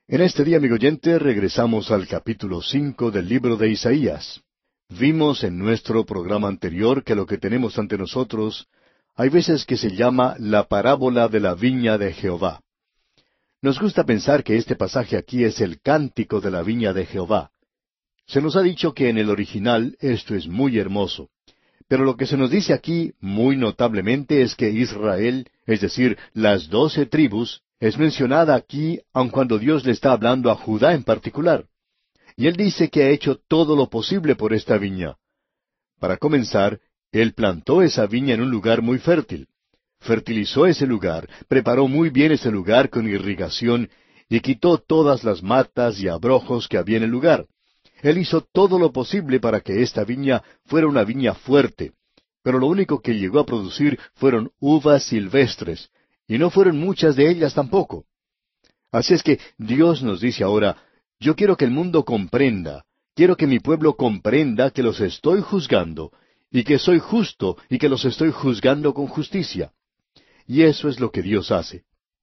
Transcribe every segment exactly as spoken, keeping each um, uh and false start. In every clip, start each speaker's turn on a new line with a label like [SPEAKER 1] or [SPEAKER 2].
[SPEAKER 1] En este día, amigo oyente, regresamos al capítulo cinco del libro de Isaías. Vimos en nuestro programa anterior que lo que tenemos ante nosotros hay veces que se llama la parábola de la viña de Jehová. Nos gusta pensar que este pasaje aquí es el cántico de la viña de Jehová. Se nos ha dicho que en el original esto es muy hermoso. Pero lo que se nos dice aquí, muy notablemente, es que Israel, es decir, las doce tribus, es mencionada aquí, aun cuando Dios le está hablando a Judá en particular. Y Él dice que ha hecho todo lo posible por esta viña. Para comenzar, Él plantó esa viña en un lugar muy fértil. Fertilizó ese lugar, preparó muy bien ese lugar con irrigación, y quitó todas las matas y abrojos que había en el lugar. Él hizo todo lo posible para que esta viña fuera una viña fuerte, pero lo único que llegó a producir fueron uvas silvestres, y no fueron muchas de ellas tampoco. Así es que Dios nos dice ahora, yo quiero que el mundo comprenda, quiero que mi pueblo comprenda que los estoy juzgando, y que soy justo, y que los estoy juzgando con justicia. Y eso es lo que Dios hace.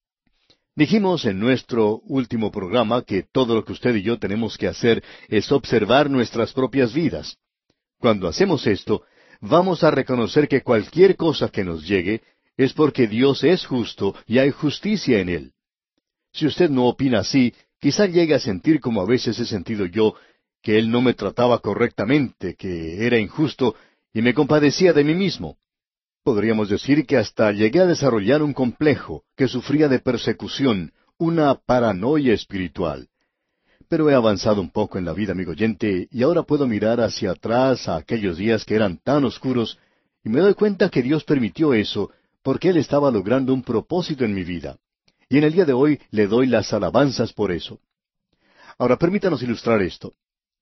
[SPEAKER 1] Dijimos en nuestro último programa que todo lo que usted y yo tenemos que hacer es observar nuestras propias vidas. Cuando hacemos esto, vamos a reconocer que cualquier cosa que nos llegue es porque Dios es justo y hay justicia en Él. Si usted no opina así, quizá llegue a sentir como a veces he sentido yo, que Él no me trataba correctamente, que era injusto, y me compadecía de mí mismo. Podríamos decir que hasta llegué a desarrollar un complejo, que sufría de persecución, una paranoia espiritual. Pero he avanzado un poco en la vida, amigo oyente, y ahora puedo mirar hacia atrás a aquellos días que eran tan oscuros, y me doy cuenta que Dios permitió eso, porque Él estaba logrando un propósito en mi vida. Y en el día de hoy le doy las alabanzas por eso. Ahora permítanos ilustrar esto.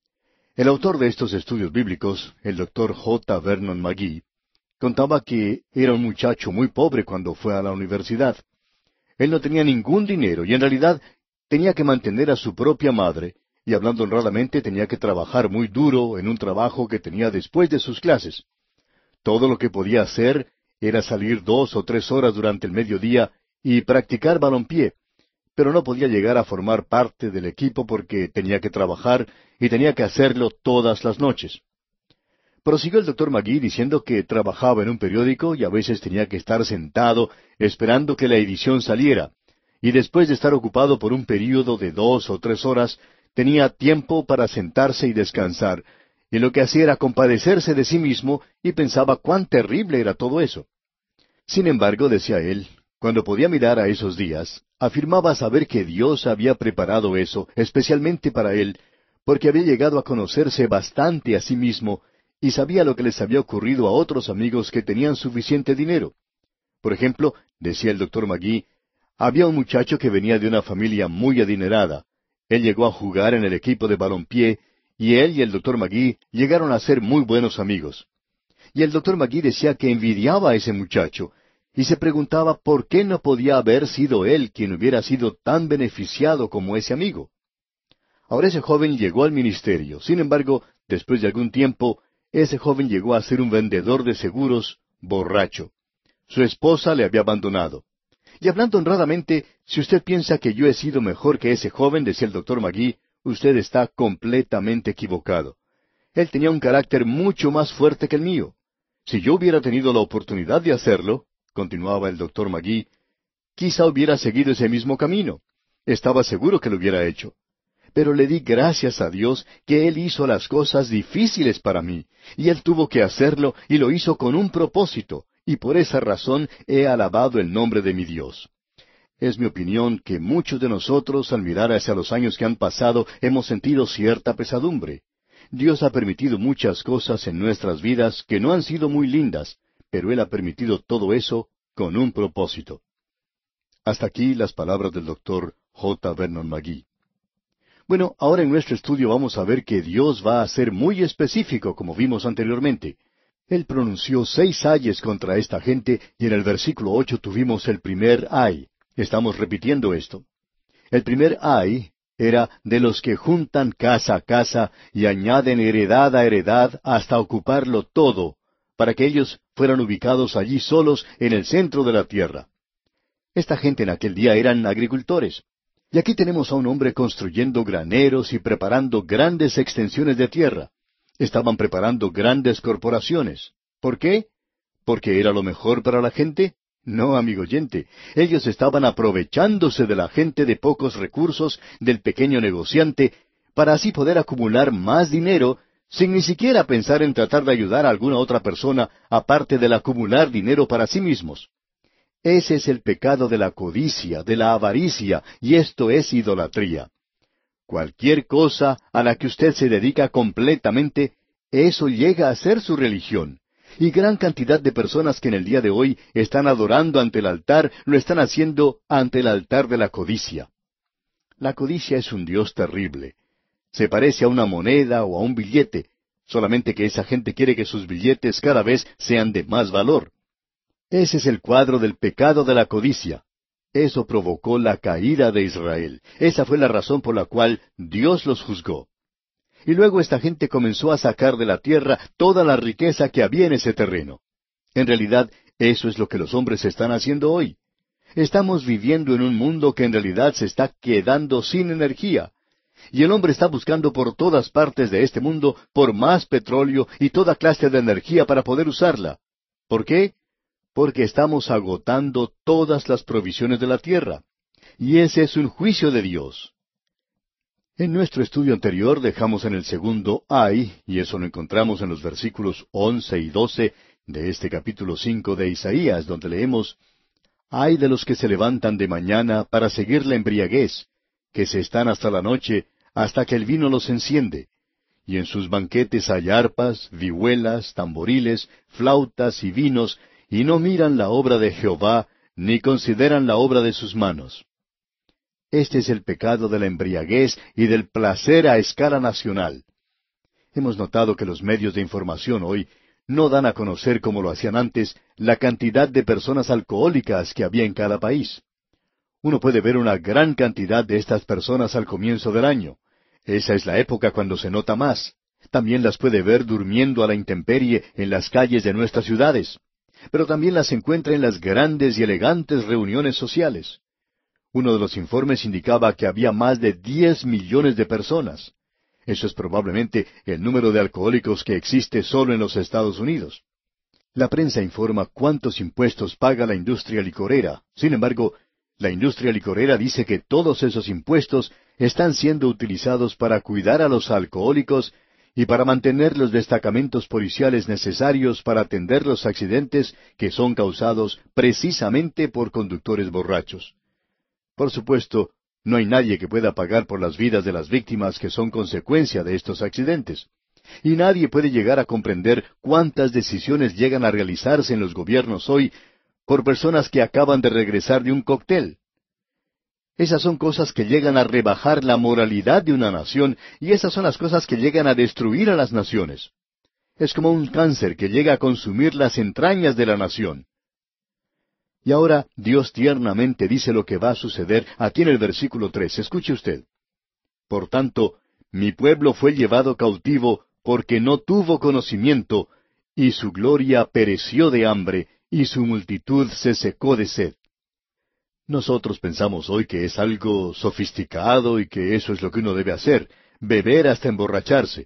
[SPEAKER 1] El autor de estos estudios bíblicos, el doctor J. Vernon McGee, contaba que era un muchacho muy pobre cuando fue a la universidad. Él no tenía ningún dinero y en realidad tenía que mantener a su propia madre, y hablando honradamente tenía que trabajar muy duro en un trabajo que tenía después de sus clases. Todo lo que podía hacer era salir dos o tres horas durante el mediodía y practicar balompié, pero no podía llegar a formar parte del equipo porque tenía que trabajar y tenía que hacerlo todas las noches. Prosiguió el doctor McGee diciendo que trabajaba en un periódico y a veces tenía que estar sentado esperando que la edición saliera, y después de estar ocupado por un período de dos o tres horas, tenía tiempo para sentarse y descansar, y lo que hacía era compadecerse de sí mismo y pensaba cuán terrible era todo eso. Sin embargo, decía él, cuando podía mirar a esos días, afirmaba saber que Dios había preparado eso especialmente para él, porque había llegado a conocerse bastante a sí mismo, y sabía lo que les había ocurrido a otros amigos que tenían suficiente dinero. Por ejemplo, decía el doctor McGee, había un muchacho que venía de una familia muy adinerada. Él llegó a jugar en el equipo de balompié, y él y el doctor McGee llegaron a ser muy buenos amigos. Y el doctor McGee decía que envidiaba a ese muchacho, y se preguntaba por qué no podía haber sido él quien hubiera sido tan beneficiado como ese amigo. Ahora ese joven llegó al ministerio. Sin embargo, después de algún tiempo, ese joven llegó a ser un vendedor de seguros borracho. Su esposa le había abandonado. Y hablando honradamente, si usted piensa que yo he sido mejor que ese joven, decía el doctor McGee, usted está completamente equivocado. Él tenía un carácter mucho más fuerte que el mío. Si yo hubiera tenido la oportunidad de hacerlo, continuaba el doctor McGee, quizá hubiera seguido ese mismo camino. Estaba seguro que lo hubiera hecho. Pero le di gracias a Dios que Él hizo las cosas difíciles para mí, y Él tuvo que hacerlo y lo hizo con un propósito, y por esa razón he alabado el nombre de mi Dios. Es mi opinión que muchos de nosotros, al mirar hacia los años que han pasado, hemos sentido cierta pesadumbre. Dios ha permitido muchas cosas en nuestras vidas que no han sido muy lindas, pero Él ha permitido todo eso con un propósito. Hasta aquí las palabras del doctor J. Vernon McGee. Bueno, ahora en nuestro estudio vamos a ver que Dios va a ser muy específico, como vimos anteriormente. Él pronunció seis ayes contra esta gente, y en el versículo ocho tuvimos el primer ay. Estamos repitiendo esto. El primer ay era de los que juntan casa a casa y añaden heredad a heredad hasta ocuparlo todo, para que ellos fueran ubicados allí solos en el centro de la tierra. Esta gente en aquel día eran agricultores. Y aquí tenemos a un hombre construyendo graneros y preparando grandes extensiones de tierra. Estaban preparando grandes corporaciones. ¿Por qué? ¿Porque era lo mejor para la gente? No, amigo oyente. Ellos estaban aprovechándose de la gente de pocos recursos, del pequeño negociante, para así poder acumular más dinero, sin ni siquiera pensar en tratar de ayudar a alguna otra persona, aparte del acumular dinero para sí mismos. Ese es el pecado de la codicia, de la avaricia, y esto es idolatría. Cualquier cosa a la que usted se dedica completamente, eso llega a ser su religión. Y gran cantidad de personas que en el día de hoy están adorando ante el altar, lo están haciendo ante el altar de la codicia. La codicia es un Dios terrible. Se parece a una moneda o a un billete, solamente que esa gente quiere que sus billetes cada vez sean de más valor. Ese es el cuadro del pecado de la codicia. Eso provocó la caída de Israel. Esa fue la razón por la cual Dios los juzgó. Y luego esta gente comenzó a sacar de la tierra toda la riqueza que había en ese terreno. En realidad, eso es lo que los hombres están haciendo hoy. Estamos viviendo en un mundo que en realidad se está quedando sin energía. Y el hombre está buscando por todas partes de este mundo por más petróleo y toda clase de energía para poder usarla. ¿Por qué? Porque estamos agotando todas las provisiones de la tierra. Y ese es un juicio de Dios. En nuestro estudio anterior dejamos en el segundo ay, y eso lo encontramos en los versículos once y doce de este capítulo cinco de Isaías, donde leemos, ay de los que se levantan de mañana para seguir la embriaguez, que se están hasta la noche, hasta que el vino los enciende. Y en sus banquetes hay arpas, vihuelas, tamboriles, flautas y vinos, y no miran la obra de Jehová, ni consideran la obra de sus manos. Este es el pecado de la embriaguez y del placer a escala nacional. Hemos notado que los medios de información hoy no dan a conocer, como lo hacían antes, la cantidad de personas alcohólicas que había en cada país. Uno puede ver una gran cantidad de estas personas al comienzo del año. Esa es la época cuando se nota más. También las puede ver durmiendo a la intemperie en las calles de nuestras ciudades. Pero también las encuentra en las grandes y elegantes reuniones sociales. Uno de los informes indicaba que había más de diez millones de personas. Eso es probablemente el número de alcohólicos que existe solo en los Estados Unidos. La prensa informa cuántos impuestos paga la industria licorera. Sin embargo, la industria licorera dice que todos esos impuestos están siendo utilizados para cuidar a los alcohólicos y para mantener los destacamentos policiales necesarios para atender los accidentes que son causados precisamente por conductores borrachos. Por supuesto, no hay nadie que pueda pagar por las vidas de las víctimas que son consecuencia de estos accidentes. Y nadie puede llegar a comprender cuántas decisiones llegan a realizarse en los gobiernos hoy por personas que acaban de regresar de un cóctel. Esas son cosas que llegan a rebajar la moralidad de una nación, y esas son las cosas que llegan a destruir a las naciones. Es como un cáncer que llega a consumir las entrañas de la nación. Y ahora Dios tiernamente dice lo que va a suceder aquí en el versículo tres. Escuche usted. Por tanto, mi pueblo fue llevado cautivo porque no tuvo conocimiento, y su gloria pereció de hambre, y su multitud se secó de sed. Nosotros pensamos hoy que es algo sofisticado y que eso es lo que uno debe hacer, beber hasta emborracharse.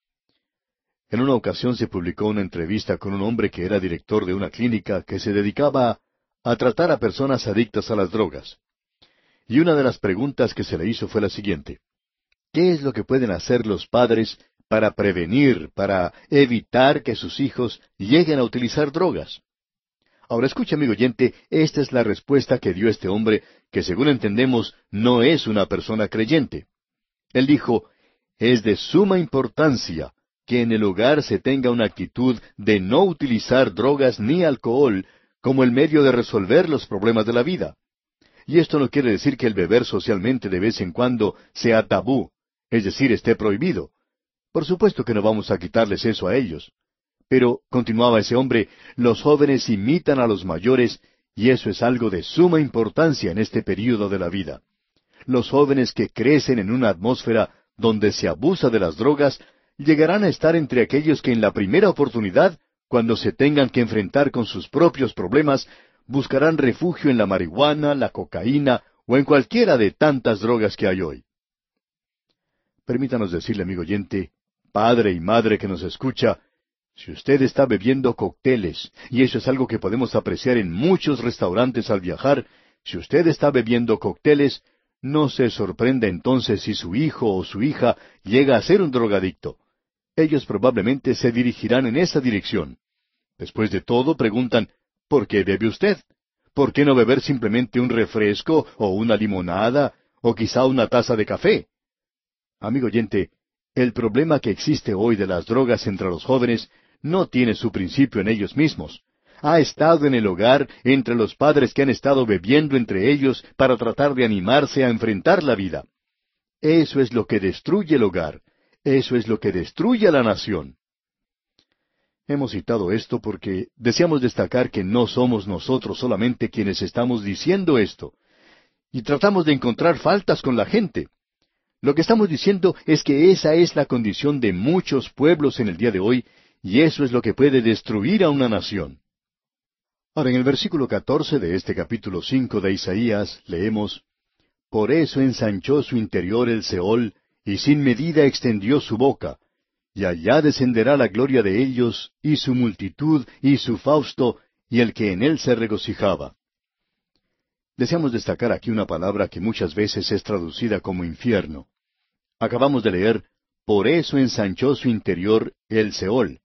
[SPEAKER 1] En una ocasión se publicó una entrevista con un hombre que era director de una clínica que se dedicaba a a tratar a personas adictas a las drogas. Y una de las preguntas que se le hizo fue la siguiente. ¿Qué es lo que pueden hacer los padres para prevenir, para evitar que sus hijos lleguen a utilizar drogas? Ahora escucha, amigo oyente, esta es la respuesta que dio este hombre, que según entendemos no es una persona creyente. Él dijo, es de suma importancia que en el hogar se tenga una actitud de no utilizar drogas ni alcohol como el medio de resolver los problemas de la vida. Y esto no quiere decir que el beber socialmente de vez en cuando sea tabú, es decir, esté prohibido. Por supuesto que no vamos a quitarles eso a ellos. Pero, continuaba ese hombre, los jóvenes imitan a los mayores, y eso es algo de suma importancia en este período de la vida. Los jóvenes que crecen en una atmósfera donde se abusa de las drogas, llegarán a estar entre aquellos que en la primera oportunidad, cuando se tengan que enfrentar con sus propios problemas, buscarán refugio en la marihuana, la cocaína o en cualquiera de tantas drogas que hay hoy. Permítanos decirle, amigo oyente, padre y madre que nos escucha, si usted está bebiendo cócteles, y eso es algo que podemos apreciar en muchos restaurantes al viajar, si usted está bebiendo cócteles, no se sorprenda entonces si su hijo o su hija llega a ser un drogadicto. Ellos probablemente se dirigirán en esa dirección. Después de todo, preguntan, ¿por qué bebe usted? ¿Por qué no beber simplemente un refresco o una limonada o quizá una taza de café? Amigo oyente, el problema que existe hoy de las drogas entre los jóvenes no tiene su principio en ellos mismos. Ha estado en el hogar entre los padres que han estado bebiendo entre ellos para tratar de animarse a enfrentar la vida. Eso es lo que destruye el hogar. Eso es lo que destruye a la nación. Hemos citado esto porque deseamos destacar que no somos nosotros solamente quienes estamos diciendo esto. Y tratamos de encontrar faltas con la gente. Lo que estamos diciendo es que esa es la condición de muchos pueblos en el día de hoy, y eso es lo que puede destruir a una nación. Ahora, en el versículo catorce de este capítulo cinco de Isaías, leemos, Por eso ensanchó su interior el Seol, y sin medida extendió su boca, y allá descenderá la gloria de ellos, y su multitud, y su fausto, y el que en él se regocijaba. Deseamos destacar aquí una palabra que muchas veces es traducida como infierno. Acabamos de leer, por eso ensanchó su interior el Seol.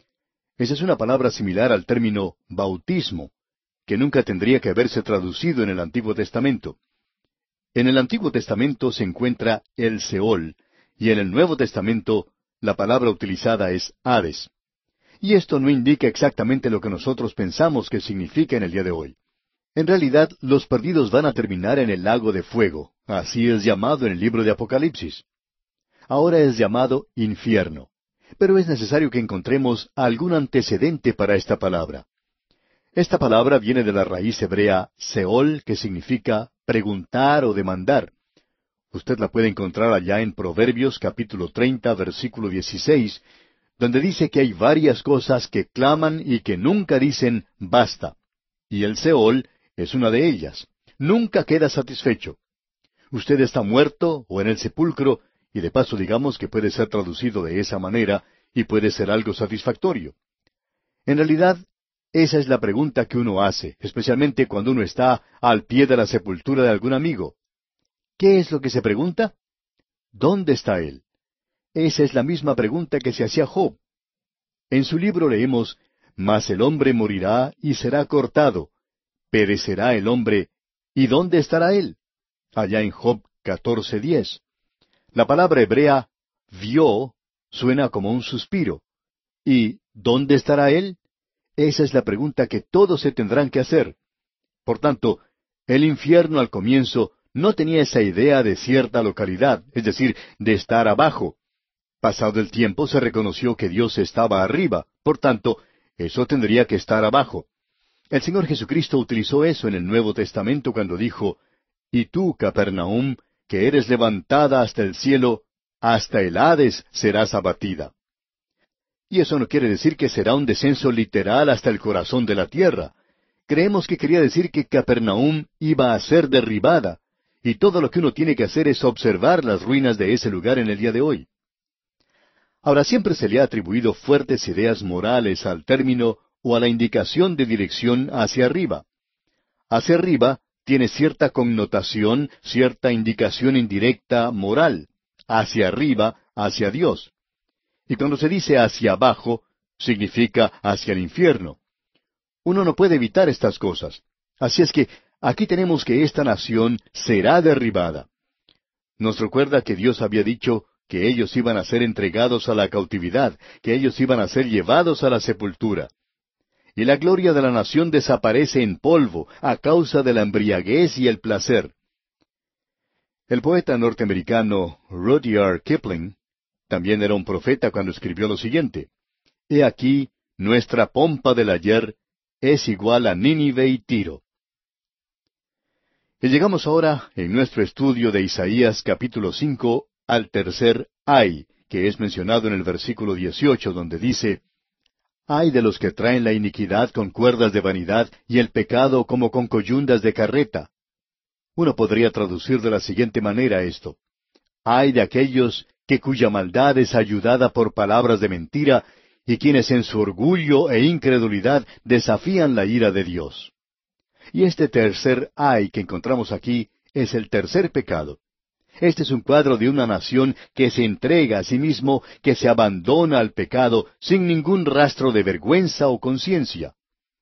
[SPEAKER 1] Esa es una palabra similar al término bautismo, que nunca tendría que haberse traducido en el Antiguo Testamento. En el Antiguo Testamento se encuentra el Seol, y en el Nuevo Testamento la palabra utilizada es Hades. Y esto no indica exactamente lo que nosotros pensamos que significa en el día de hoy. En realidad, los perdidos van a terminar en el lago de fuego. Así es llamado en el libro de Apocalipsis. Ahora es llamado infierno. Pero es necesario que encontremos algún antecedente para esta palabra. Esta palabra viene de la raíz hebrea Seol, que significa preguntar o demandar. Usted la puede encontrar allá en Proverbios capítulo treinta, versículo dieciséis, donde dice que hay varias cosas que claman y que nunca dicen basta. Y el Seol es una de ellas. Nunca queda satisfecho. Usted está muerto o en el sepulcro, y de paso digamos que puede ser traducido de esa manera, y puede ser algo satisfactorio. En realidad, esa es la pregunta que uno hace, especialmente cuando uno está al pie de la sepultura de algún amigo. ¿Qué es lo que se pregunta? ¿Dónde está él? Esa es la misma pregunta que se hacía Job. En su libro leemos, Mas el hombre morirá y será cortado. Perecerá el hombre, ¿y dónde estará él? Allá en Job catorce diez. La palabra hebrea, vio, suena como un suspiro. ¿Y dónde estará él? Esa es la pregunta que todos se tendrán que hacer. Por tanto, el infierno al comienzo no tenía esa idea de cierta localidad, es decir, de estar abajo. Pasado el tiempo se reconoció que Dios estaba arriba, por tanto, eso tendría que estar abajo. El Señor Jesucristo utilizó eso en el Nuevo Testamento cuando dijo, Y tú, Capernaum, que eres levantada hasta el cielo, hasta el Hades serás abatida. Y eso no quiere decir que será un descenso literal hasta el corazón de la tierra. Creemos que quería decir que Capernaum iba a ser derribada, y todo lo que uno tiene que hacer es observar las ruinas de ese lugar en el día de hoy. Ahora, siempre se le ha atribuido fuertes ideas morales al término o a la indicación de dirección hacia arriba. Hacia arriba tiene cierta connotación, cierta indicación indirecta moral. Hacia arriba, hacia Dios. Y cuando se dice hacia abajo, significa hacia el infierno. Uno no puede evitar estas cosas. Así es que aquí tenemos que esta nación será derribada. Nos recuerda que Dios había dicho que ellos iban a ser entregados a la cautividad, que ellos iban a ser llevados a la sepultura. Y la gloria de la nación desaparece en polvo a causa de la embriaguez y el placer. El poeta norteamericano Rudyard Kipling también era un profeta cuando escribió lo siguiente: He aquí, nuestra pompa del ayer es igual a Nínive y Tiro. Y llegamos ahora, en nuestro estudio de Isaías capítulo cinco, al tercer ay, que es mencionado en el versículo dieciocho, donde dice, Ay de los que traen la iniquidad con cuerdas de vanidad y el pecado como con coyundas de carreta. Uno podría traducir de la siguiente manera esto: ay de aquellos que cuya maldad es ayudada por palabras de mentira, y quienes en su orgullo e incredulidad desafían la ira de Dios. Y este tercer ay que encontramos aquí es el tercer pecado. Este es un cuadro de una nación que se entrega a sí mismo, que se abandona al pecado sin ningún rastro de vergüenza o conciencia.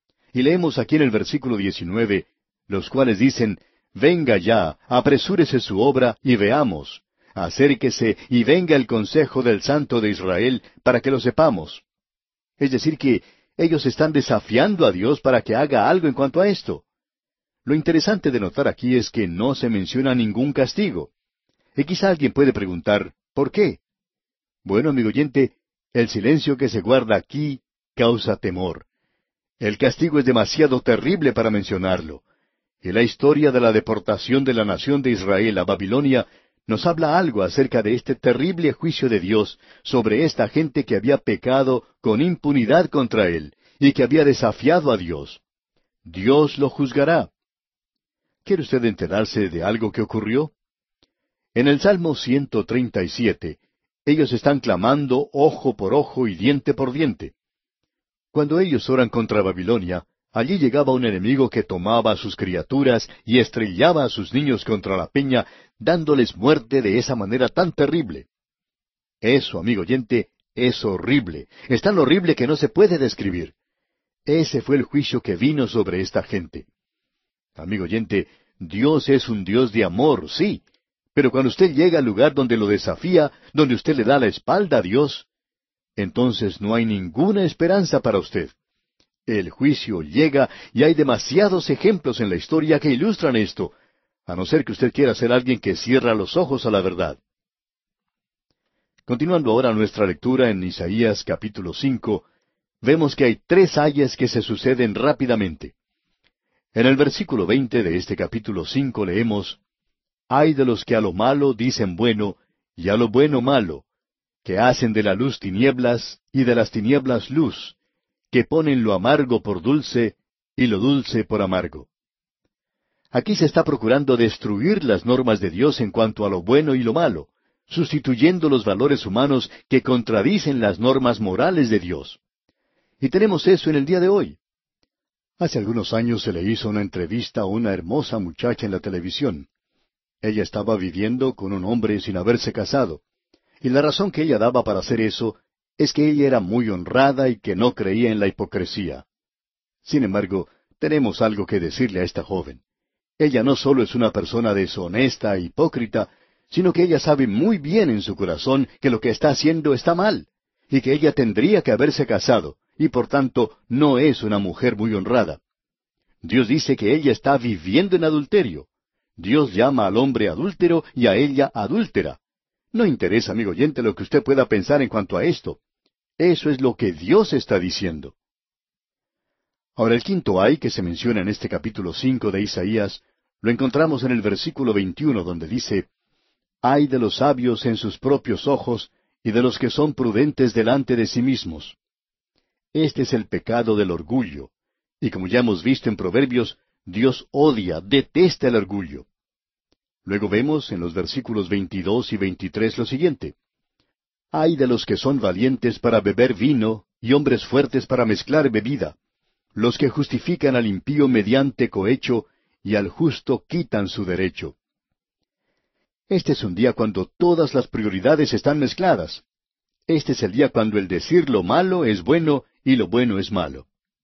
[SPEAKER 1] Y leemos aquí en el versículo diecinueve, los cuales dicen: venga ya, apresúrese su obra, y veamos. Acérquese, y venga el consejo del Santo de Israel, para que lo sepamos. Es decir, que ellos están desafiando a Dios para que haga algo en cuanto a esto. Lo interesante de notar aquí es que no se menciona ningún castigo. Y quizá alguien puede preguntar, ¿por qué? Bueno, amigo oyente, el silencio que se guarda aquí causa temor. El castigo es demasiado terrible para mencionarlo. Y la historia de la deportación de la nación de Israel a Babilonia nos habla algo acerca de este terrible juicio de Dios sobre esta gente que había pecado con impunidad contra Él y que había desafiado a Dios. Dios lo juzgará. ¿Quiere usted enterarse de algo que ocurrió? En el Salmo ciento treinta y siete, ellos están clamando ojo por ojo y diente por diente. Cuando ellos oran contra Babilonia, allí llegaba un enemigo que tomaba a sus criaturas y estrellaba a sus niños contra la peña, dándoles muerte de esa manera tan terrible. Eso, amigo oyente, es horrible. Es tan horrible que no se puede describir. Ese fue el juicio que vino sobre esta gente. Amigo oyente, Dios es un Dios de amor, sí. Pero cuando usted llega al lugar donde lo desafía, donde usted le da la espalda a Dios, entonces no hay ninguna esperanza para usted. El juicio llega y hay demasiados ejemplos en la historia que ilustran esto, a no ser que usted quiera ser alguien que cierra los ojos a la verdad. Continuando ahora nuestra lectura en Isaías capítulo cinco, vemos que hay tres ayes que se suceden rápidamente. En el versículo veinte de este capítulo cinco leemos: ay de los que a lo malo dicen bueno, y a lo bueno malo, que hacen de la luz tinieblas, y de las tinieblas luz, que ponen lo amargo por dulce, y lo dulce por amargo. Aquí se está procurando destruir las normas de Dios en cuanto a lo bueno y lo malo, sustituyendo los valores humanos que contradicen las normas morales de Dios. Y tenemos eso en el día de hoy. Hace algunos años se le hizo una entrevista a una hermosa muchacha en la televisión. Ella estaba viviendo con un hombre sin haberse casado, y la razón que ella daba para hacer eso es que ella era muy honrada y que no creía en la hipocresía. Sin embargo, tenemos algo que decirle a esta joven. Ella no solo es una persona deshonesta e hipócrita, sino que ella sabe muy bien en su corazón que lo que está haciendo está mal, y que ella tendría que haberse casado, y por tanto no es una mujer muy honrada. Dios dice que ella está viviendo en adulterio. Dios llama al hombre adúltero y a ella adúltera. No interesa, amigo oyente, lo que usted pueda pensar en cuanto a esto. Eso es lo que Dios está diciendo. Ahora, el quinto ay que se menciona en este capítulo cinco de Isaías, lo encontramos en el versículo veintiuno, donde dice: ay de los sabios en sus propios ojos, y de los que son prudentes delante de sí mismos. Este es el pecado del orgullo. Y como ya hemos visto en Proverbios, Dios odia, detesta el orgullo. Luego vemos en los versículos veintidós y veintitrés lo siguiente: ay de los que son valientes para beber vino, y hombres fuertes para mezclar bebida, los que justifican al impío mediante cohecho, y al justo quitan su derecho. Este es un día cuando todas las prioridades están mezcladas. Este es el día cuando el decir lo malo es bueno y lo bueno es malo.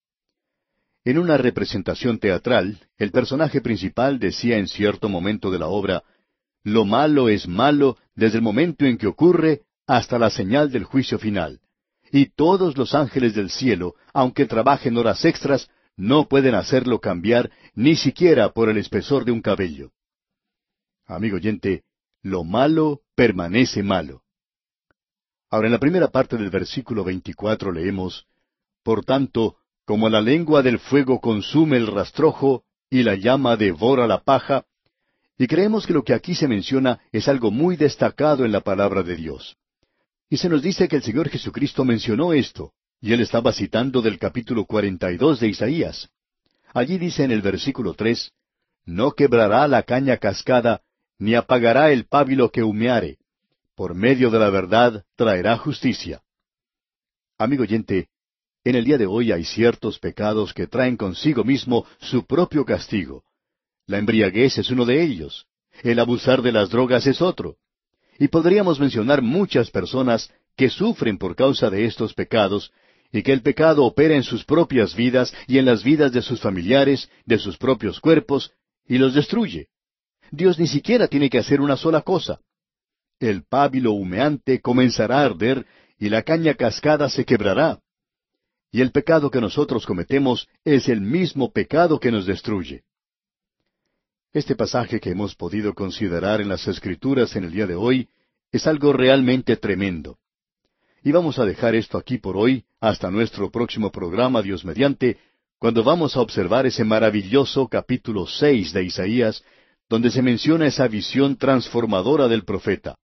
[SPEAKER 1] En una representación teatral, el personaje principal decía en cierto momento de la obra: lo malo es malo desde el momento en que ocurre hasta la señal del juicio final. Y todos los ángeles del cielo, aunque trabajen horas extras, no pueden hacerlo cambiar ni siquiera por el espesor de un cabello. Amigo oyente, lo malo permanece malo. Ahora, en la primera parte del versículo veinticuatro leemos: por tanto, como la lengua del fuego consume el rastrojo, y la llama devora la paja, y creemos que lo que aquí se menciona es algo muy destacado en la palabra de Dios. Y se nos dice que el Señor Jesucristo mencionó esto, y Él estaba citando del capítulo cuarenta y dos de Isaías. Allí dice en el versículo tres: No quebrará la caña cascada, ni apagará el pábilo que humeare. Por medio de la verdad traerá justicia. Amigo oyente, en el día de hoy hay ciertos pecados que traen consigo mismo su propio castigo. La embriaguez es uno de ellos. El abusar de las drogas es otro. Y podríamos mencionar muchas personas que sufren por causa de estos pecados, y que el pecado opera en sus propias vidas y en las vidas de sus familiares, de sus propios cuerpos, y los destruye. Dios ni siquiera tiene que hacer una sola cosa. El pábilo humeante comenzará a arder, y la caña cascada se quebrará. Y el pecado que nosotros cometemos es el mismo pecado que nos destruye. Este pasaje que hemos podido considerar en las Escrituras en el día de hoy es algo realmente tremendo. Y vamos a dejar esto aquí por hoy, hasta nuestro próximo programa, Dios mediante, cuando vamos a observar ese maravilloso capítulo seis de Isaías, donde se menciona esa visión transformadora del profeta.